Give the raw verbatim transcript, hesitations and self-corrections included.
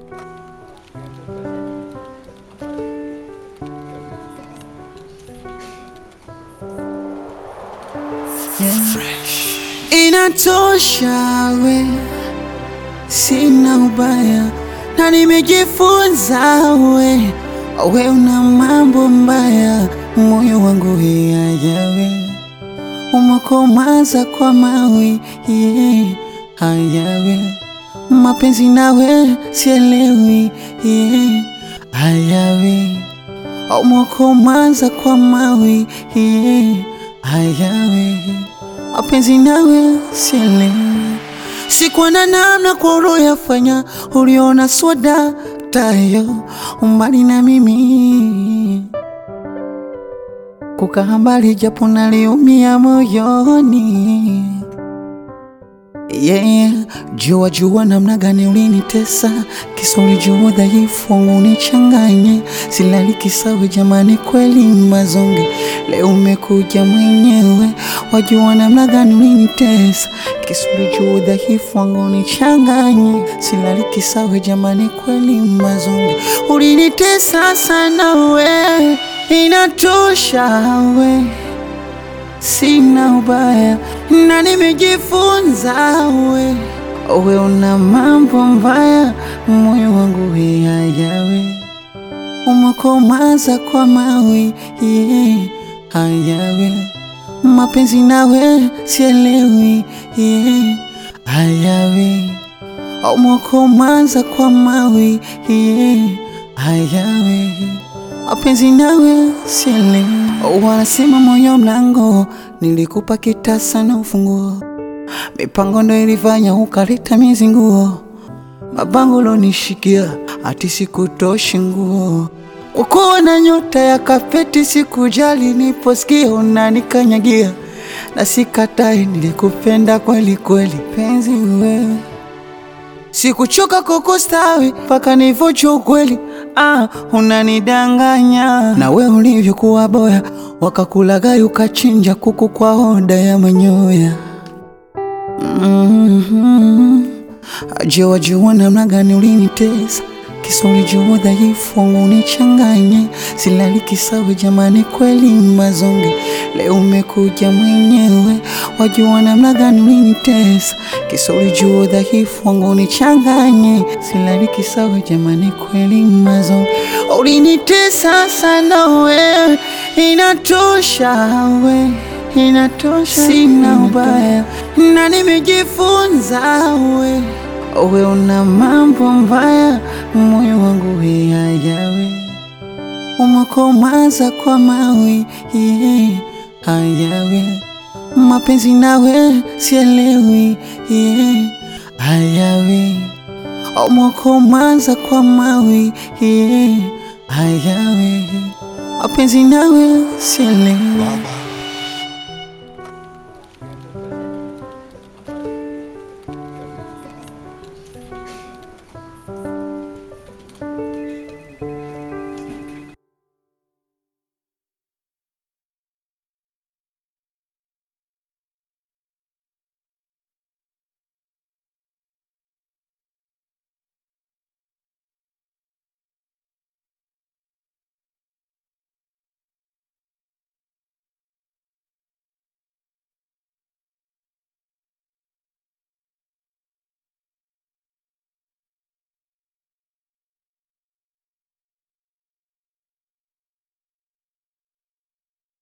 Inatosha we, sina ubaya na nimejifunza we, we una mambo mbaya, moyo wangu hayawe umekomaza kwa mawe, yeah, hayawe mapenzi nawe sielewi, yeah, hayawe umekomaza kwa mawe, yeah, hayawe mapenzi nawe sielewi. Sikuwa na namna kwa roho yafanya, uliona swada tayo umbali na mimi, kukaa mbali japo naliumia moyoni, yeah. Jua jua namna gani ulinitesa, kisa ulijua dhaifu wangu unichanganye, silali kisawe jamani kweli mazonge, leo umekuja mwenyewe. Wajua namna gani ulinitesa, kisa ulijua dhaifu wangu unichanganye, silali kisawe jamani kweli mazonge, ulinitesa sana we, inatosha we, sina ubaya na nimejifunza we, we una mambo mbaya, moyo wangu hayawe umekomaza kwa mawe, yeah, hayawe mapenzi nawe sielewi, yeah, hayawe umekomaza kwa mawe, yeah, hayawe mapenzi nawe sielewi. Wanasema moyo mlango, nilikupa kitasa na ufunguo, mipango ndo ilifanya ukaleta mizinguo, mabango lonishikia ati sikutoshi nguo, kukuwa na nyota ya kapeti sikujali, niposikia unanikanyagia na sikatai, nilikupenda kweli kweli penzi wewe, sikuchoka kukustawi paka nivocho ukweli, ah, unanidanganya na we ulivyokuwa boya, wakakulagai ukachinja kuku kwa hoda ya manyoya. mm-hmm. Jua jua namna gani ulinitesa, kisa ulijua dhaifu wangu unichanganye, silali kisawe jamani kweli mazonge, leo umekuja mwenyewe. Wajua namna gani ulinitesa, kisa ulijua dhaifu wangu unichanganye, silali kisawe jamani kweli mazonge, ulinitesa sana we, inatosha we, inatosha, sina ubaya na nimejifunza we, we una mambo mbaya, moyo wangu hayawe umekomaza kwa mawe, yeah, hayawe mapenzi nawe sielewi, yeah, hayawe umekomaza kwa mawe, yeah, hayawe mapenzi nawe sielewi.